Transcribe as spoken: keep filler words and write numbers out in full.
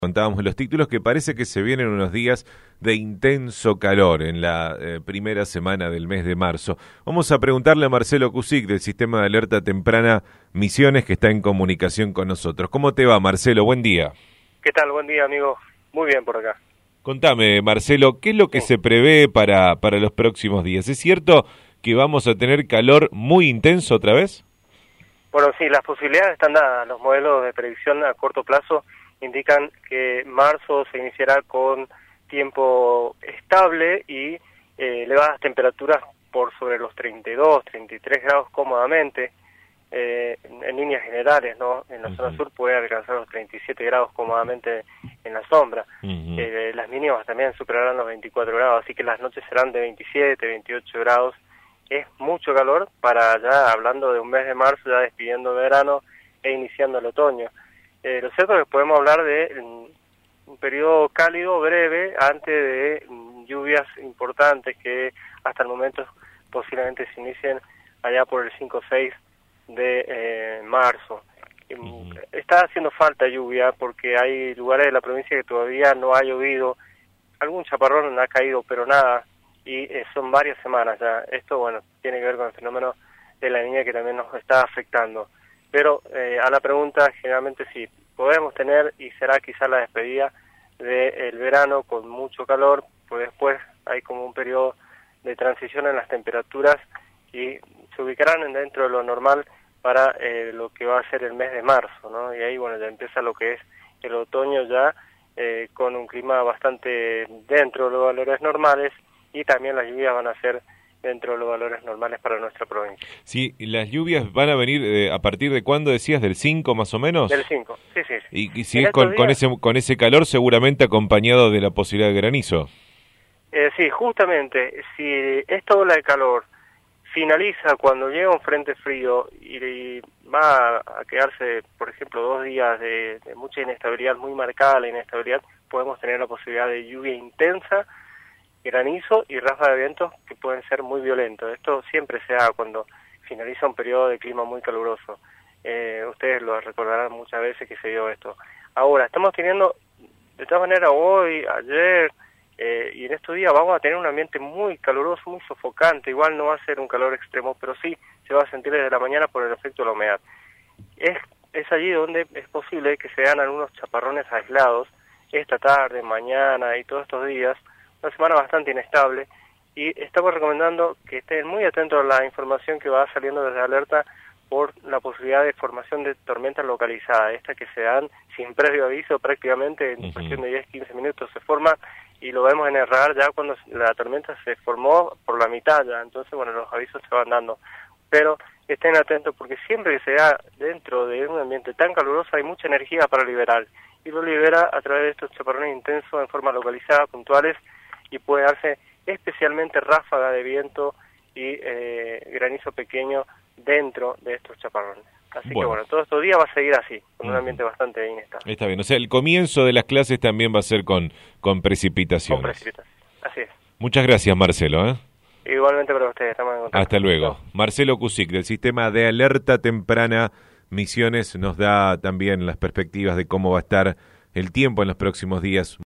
Contábamos los títulos que parece que se vienen unos días de intenso calor en la eh, primera semana del mes de marzo. Vamos a preguntarle a Marcelo Cusic del Sistema de Alerta Temprana Misiones, que está en comunicación con nosotros. ¿Cómo te va, Marcelo? Buen día. ¿Qué tal? Buen día, amigo. Muy bien por acá. Contame, Marcelo, ¿qué es lo que Sí. se prevé para, para los próximos días? ¿Es cierto que vamos a tener calor muy intenso otra vez? Bueno, sí, las posibilidades están dadas. Los modelos de predicción a corto plazo indican que marzo se iniciará con tiempo estable y eh, elevadas temperaturas por sobre los treinta y dos, treinta y tres grados cómodamente, eh, en, en líneas generales, ¿no? En la Uh-huh. zona sur puede alcanzar los treinta y siete grados cómodamente en la sombra. Uh-huh. Eh, las mínimas también superarán los veinticuatro grados, así que las noches serán de veintisiete, veintiocho grados. Es mucho calor para ya, hablando de un mes de marzo, ya despidiendo el verano e iniciando el otoño. Eh, lo cierto es que podemos hablar de um, un periodo cálido, breve, antes de um, lluvias importantes que hasta el momento posiblemente se inicien allá por el cinco o seis de eh, marzo. Um, uh-huh. Está haciendo falta lluvia porque hay lugares de la provincia que todavía no ha llovido, algún chaparrón ha caído, pero nada, y eh, son varias semanas ya. Esto, bueno, tiene que ver con el fenómeno de la Niña que también nos está afectando. Pero eh, a la pregunta, generalmente sí, podemos tener, y será quizá la despedida del verano con mucho calor, pues después hay como un periodo de transición en las temperaturas y se ubicarán dentro de lo normal para eh, lo que va a ser el mes de marzo, ¿no? Y ahí, bueno, ya empieza lo que es el otoño ya eh, con un clima bastante dentro de los valores normales, y también las lluvias van a ser dentro de los valores normales para nuestra provincia. Sí, ¿las lluvias van a venir eh, a partir de cuándo decías? ¿Del cinco más o menos? Del cinco, sí, sí. sí. Y, y si es con, días, con, ese, con ese calor seguramente acompañado de la posibilidad de granizo. Eh, sí, justamente, si esta ola de calor finaliza cuando llega un frente frío y, y va a quedarse, por ejemplo, dos días de, de mucha inestabilidad, muy marcada la inestabilidad, podemos tener la posibilidad de lluvia intensa, granizo y ráfagas de vientos que pueden ser muy violentos. Esto siempre se da cuando finaliza un periodo de clima muy caluroso. Eh, ustedes lo recordarán muchas veces que se dio esto. Ahora, estamos teniendo, de todas maneras, hoy, ayer eh, y en estos días vamos a tener un ambiente muy caluroso, muy sofocante. Igual no va a ser un calor extremo, pero sí se va a sentir desde la mañana por el efecto de la humedad. Es, es allí donde es posible que se dan algunos chaparrones aislados esta tarde, mañana y todos estos días. Una semana bastante inestable, y estamos recomendando que estén muy atentos a la información que va saliendo desde alerta por la posibilidad de formación de tormentas localizadas, estas que se dan sin previo aviso prácticamente en uh-huh. cuestión de diez a quince minutos se forma, y lo vemos en el radar ya cuando la tormenta se formó por la mitad ya. Entonces, bueno, los avisos se van dando, pero estén atentos porque siempre que se da dentro de un ambiente tan caluroso hay mucha energía para liberar, y lo libera a través de estos chaparrones intensos en forma localizada, puntuales, y puede darse especialmente ráfaga de viento y eh, granizo pequeño dentro de estos chaparrones. Así bueno. que bueno, todos estos días va a seguir así, con un ambiente bastante inestable. Está bien, o sea, el comienzo de las clases también va a ser con, con precipitaciones. Con precipitaciones, así es. Muchas gracias, Marcelo. ¿eh? Igualmente para ustedes, estamos en contacto. Hasta luego. No. Marcelo Cusic, del Sistema de Alerta Temprana Misiones, nos da también las perspectivas de cómo va a estar el tiempo en los próximos días.